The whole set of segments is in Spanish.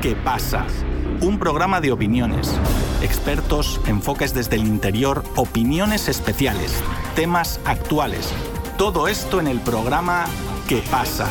¿Qué pasa? Un programa de opiniones, expertos, enfoques desde el interior, opiniones especiales, temas actuales. Todo esto en el programa ¿Qué pasa?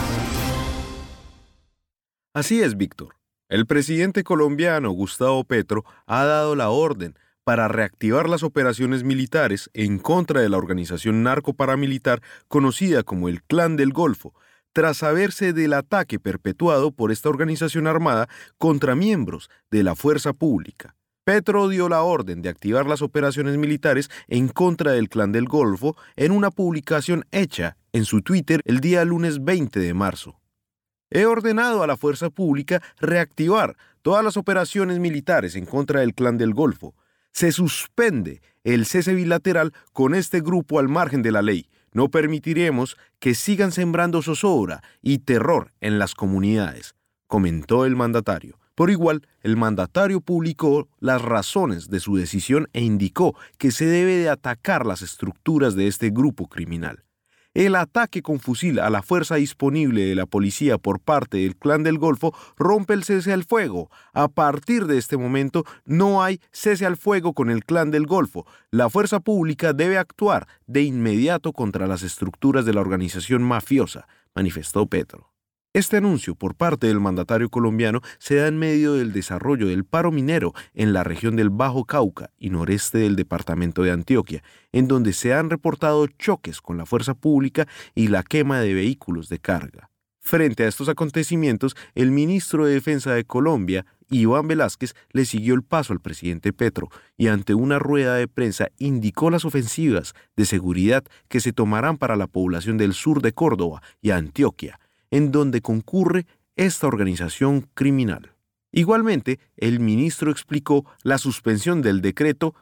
Así es, Víctor. El presidente colombiano Gustavo Petro ha dado la orden para reactivar las operaciones militares en contra de la organización narcoparamilitar conocida como el Clan del Golfo, tras saberse del ataque perpetuado por esta organización armada contra miembros de la fuerza pública. Petro dio la orden de activar las operaciones militares en contra del Clan del Golfo en una publicación hecha en su Twitter el día lunes 20 de marzo. He ordenado a la fuerza pública reactivar todas las operaciones militares en contra del Clan del Golfo. Se suspende el cese bilateral con este grupo al margen de la ley. No permitiremos que sigan sembrando zozobra y terror en las comunidades, comentó el mandatario. Por igual, el mandatario publicó las razones de su decisión e indicó que se debe de atacar las estructuras de este grupo criminal. El ataque con fusil a la fuerza disponible de la policía por parte del Clan del Golfo rompe el cese al fuego. A partir de este momento no hay cese al fuego con el Clan del Golfo. La fuerza pública debe actuar de inmediato contra las estructuras de la organización mafiosa, manifestó Petro. Este anuncio por parte del mandatario colombiano se da en medio del desarrollo del paro minero en la región del Bajo Cauca y noreste del departamento de Antioquia, en donde se han reportado choques con la fuerza pública y la quema de vehículos de carga. Frente a estos acontecimientos, el ministro de Defensa de Colombia, Iván Velásquez, le siguió el paso al presidente Petro y ante una rueda de prensa indicó las ofensivas de seguridad que se tomarán para la población del sur de Córdoba y Antioquia, en donde concurre esta organización criminal. Igualmente, el ministro explicó la suspensión del decreto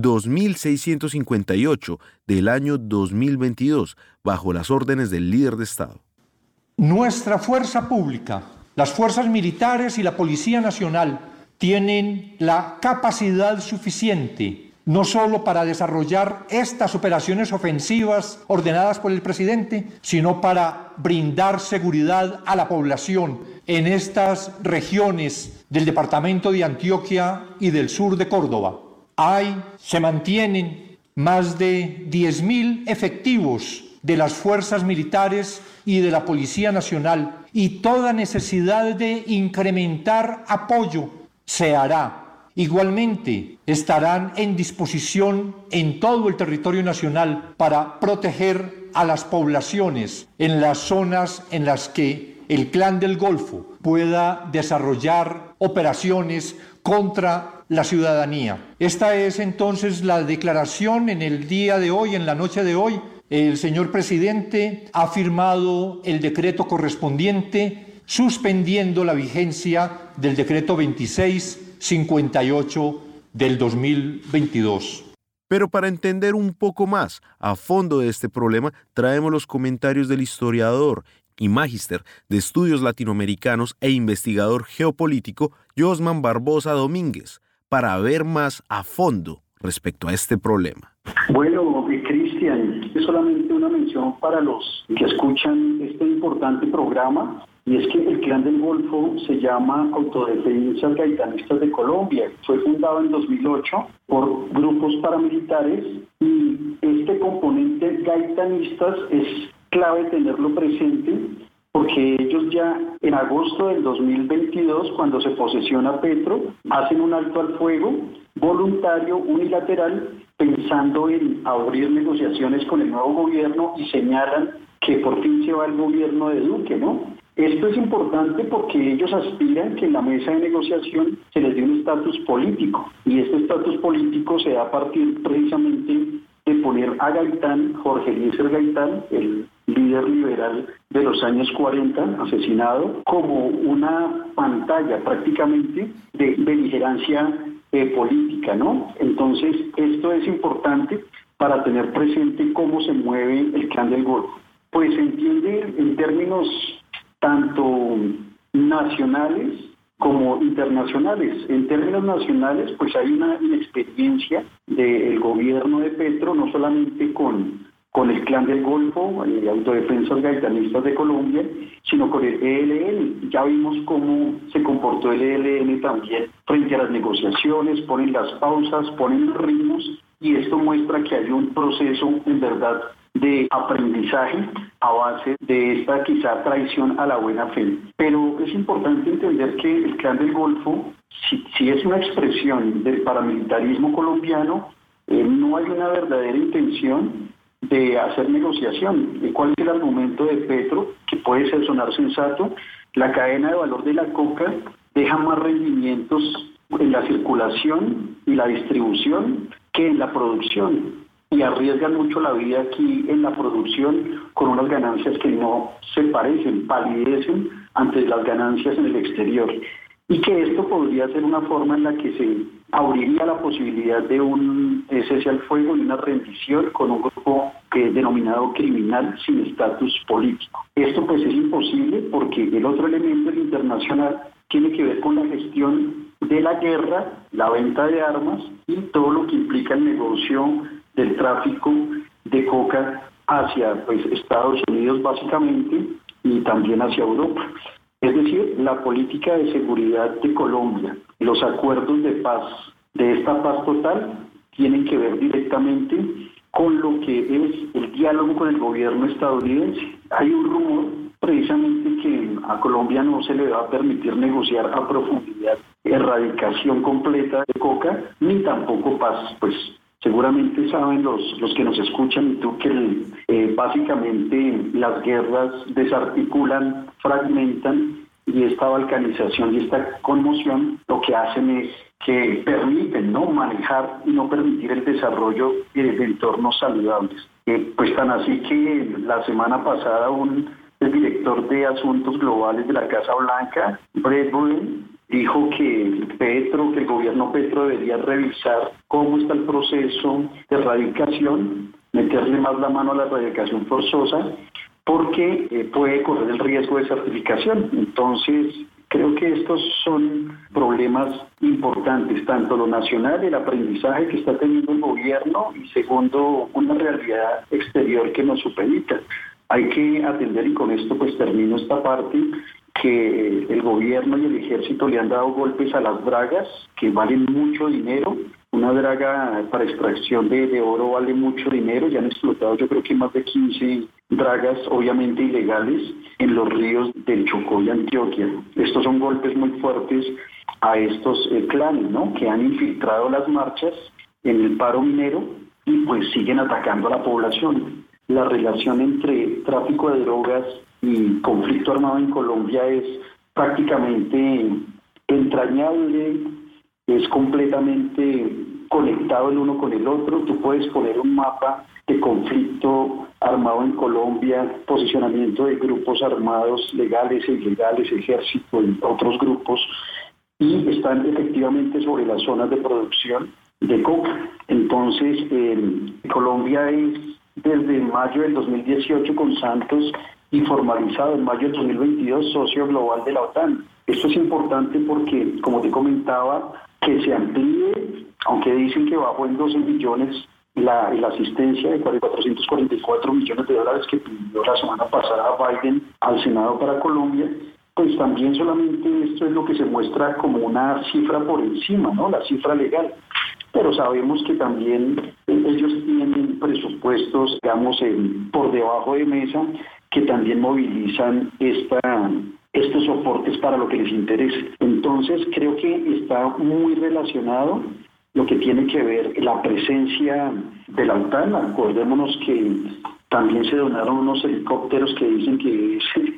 2658 del año 2022 bajo las órdenes del líder de Estado. Nuestra fuerza pública, las fuerzas militares y la Policía Nacional tienen la capacidad suficiente no solo para desarrollar estas operaciones ofensivas ordenadas por el presidente, sino para brindar seguridad a la población en estas regiones del departamento de Antioquia y del sur de Córdoba. Se mantienen más de 10.000 efectivos de las fuerzas militares y de la Policía Nacional, y toda necesidad de incrementar apoyo se hará. Igualmente, estarán en disposición en todo el territorio nacional para proteger a las poblaciones en las zonas en las que el Clan del Golfo pueda desarrollar operaciones contra la ciudadanía. Esta es entonces la declaración en el día de hoy, en la noche de hoy. El señor presidente ha firmado el decreto correspondiente suspendiendo la vigencia del decreto 2658 del 2022. Pero para entender un poco más a fondo de este problema, traemos los comentarios del historiador y magíster de estudios latinoamericanos e investigador geopolítico Josman Barbosa Domínguez, para ver más a fondo respecto a este problema. Bueno, Cristian, es solamente una mención para los que escuchan este importante programa. Y es que el Clan del Golfo se llama Autodefensas Gaitanistas de Colombia. Fue fundado en 2008 por grupos paramilitares y este componente gaitanistas es clave tenerlo presente porque ellos ya en agosto del 2022, cuando se posesiona Petro, hacen un alto al fuego voluntario, unilateral, pensando en abrir negociaciones con el nuevo gobierno y señalan que por fin se va el gobierno de Duque, ¿no? Esto es importante porque ellos aspiran que en la mesa de negociación se les dé un estatus político y este estatus político se da a partir precisamente de poner a Gaitán, Jorge Eliezer Gaitán, el líder liberal de los años 40, asesinado, como una pantalla prácticamente de beligerancia política, ¿no? Entonces, esto es importante para tener presente cómo se mueve el Clan del Golfo. Pues se entiende en términos tanto nacionales como internacionales. En términos nacionales, pues hay una inexperiencia del gobierno de Petro, no solamente con con el Clan del Golfo, Autodefensas Gaitanistas de Colombia, sino con el ELN. Ya vimos cómo se comportó el ELN también frente a las negociaciones, ponen las pausas, ponen los ritmos, y esto muestra que hay un proceso en verdad de aprendizaje a base de esta quizá traición a la buena fe. Pero es importante entender que el Clan del Golfo, si es una expresión del paramilitarismo colombiano, no hay una verdadera intención de hacer negociación. ¿Cuál es el argumento de Petro? Que puede sonar sensato. La cadena de valor de la coca deja más rendimientos en la circulación y la distribución que en la producción, y arriesgan mucho la vida aquí en la producción con unas ganancias que no se parecen, palidecen ante las ganancias en el exterior. Y que esto podría ser una forma en la que se abriría la posibilidad de un cese al fuego y una rendición con un grupo denominado criminal sin estatus político. Esto pues es imposible porque el otro elemento, el internacional, tiene que ver con la gestión de la guerra, la venta de armas y todo lo que implica el negocio del tráfico de coca hacia Estados Unidos básicamente y también hacia Europa. Es decir, la política de seguridad de Colombia, los acuerdos de paz, de esta paz total, tienen que ver directamente con lo que es el diálogo con el gobierno estadounidense. Hay un rumor precisamente que a Colombia no se le va a permitir negociar a profundidad erradicación completa de coca, ni tampoco paz. Pues seguramente saben los que nos escuchan y tú que básicamente las guerras desarticulan, fragmentan, y esta balcanización y esta conmoción lo que hacen es que permiten no manejar y no permitir el desarrollo de entornos saludables. Pues tan así que la semana pasada el director de Asuntos Globales de la Casa Blanca, Brett Bruen, dijo que el gobierno Petro debería revisar cómo está el proceso de erradicación, meterle más la mano a la erradicación forzosa, porque puede correr el riesgo de certificación. Entonces, creo que estos son problemas importantes, tanto lo nacional, el aprendizaje que está teniendo el gobierno, y segundo, una realidad exterior que nos supedita. Hay que atender, y con esto pues termino esta parte, que el gobierno y el ejército le han dado golpes a las dragas, que valen mucho dinero. Una draga para extracción de oro vale mucho dinero. Ya han explotado yo creo que más de 15 dragas, obviamente ilegales, en los ríos del Chocó y Antioquia. Estos son golpes muy fuertes a estos clanes, ¿no?, que han infiltrado las marchas en el paro minero y pues siguen atacando a la población. La relación entre tráfico de drogas y conflicto armado en Colombia es prácticamente entrañable, es completamente conectado el uno con el otro. Tú puedes poner un mapa de conflicto armado en Colombia, posicionamiento de grupos armados legales e ilegales, ejército y otros grupos, y están efectivamente sobre las zonas de producción de coca. Entonces, Colombia es desde mayo del 2018 con Santos y formalizado en mayo del 2022 socio global de la OTAN. Esto es importante porque, como te comentaba, que se amplíe, aunque dicen que bajó en 12 millones la asistencia de 444 millones de dólares que pidió la semana pasada Biden al Senado para Colombia, pues también solamente esto es lo que se muestra como una cifra por encima, ¿no?, la cifra legal. Pero sabemos que también ellos tienen presupuestos, digamos, por debajo de mesa, que también movilizan estos soportes para lo que les interese. Entonces, creo que está muy relacionado lo que tiene que ver la presencia de la OTAN. Acordémonos que también se donaron unos helicópteros que dicen que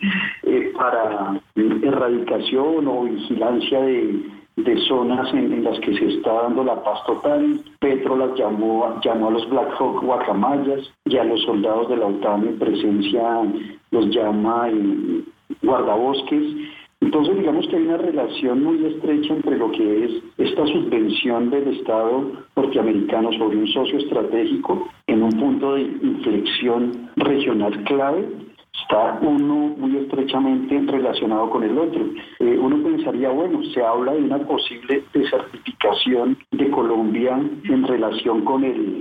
es para erradicación o vigilancia de zonas en las que se está dando la paz total. Petro las llamó a los Black Hawk guacamayas, y a los soldados de la OTAN en presencia los llama guardabosques. Entonces, digamos que hay una relación muy estrecha entre lo que es esta subvención del Estado norteamericano sobre un socio estratégico en un punto de inflexión regional clave. Está uno muy estrechamente relacionado con el otro. Uno pensaría, bueno, se habla de una posible desertificación de Colombia en relación con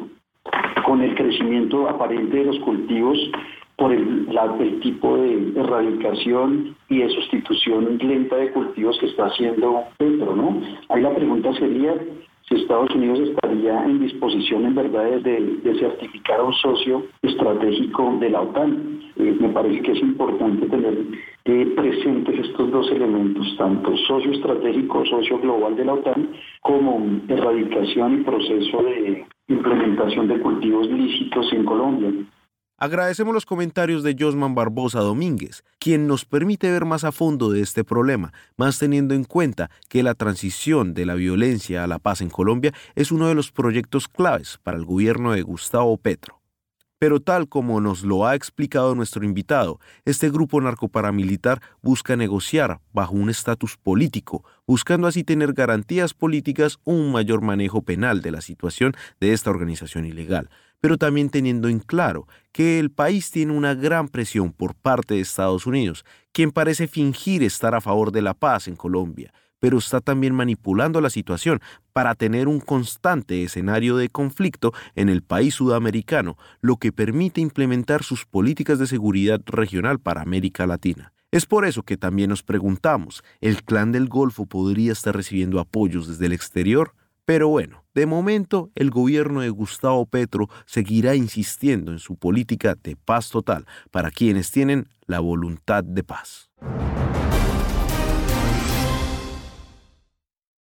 con el crecimiento aparente de los cultivos por el tipo de erradicación y de sustitución lenta de cultivos que está haciendo Petro, ¿no? Ahí la pregunta sería si Estados Unidos estaría en disposición en verdad de certificar a un socio estratégico de la OTAN. Me parece que es importante tener presentes estos dos elementos, tanto socio estratégico, socio global de la OTAN, como erradicación y proceso de implementación de cultivos lícitos en Colombia. Agradecemos los comentarios de Josman Barbosa Domínguez, quien nos permite ver más a fondo de este problema, más teniendo en cuenta que la transición de la violencia a la paz en Colombia es uno de los proyectos claves para el gobierno de Gustavo Petro. Pero tal como nos lo ha explicado nuestro invitado, este grupo narcoparamilitar busca negociar bajo un estatus político, buscando así tener garantías políticas o un mayor manejo penal de la situación de esta organización ilegal, pero también teniendo en claro que el país tiene una gran presión por parte de Estados Unidos, quien parece fingir estar a favor de la paz en Colombia, pero está también manipulando la situación para tener un constante escenario de conflicto en el país sudamericano, lo que permite implementar sus políticas de seguridad regional para América Latina. Es por eso que también nos preguntamos, ¿el Clan del Golfo podría estar recibiendo apoyos desde el exterior? Pero bueno, de momento el gobierno de Gustavo Petro seguirá insistiendo en su política de paz total para quienes tienen la voluntad de paz.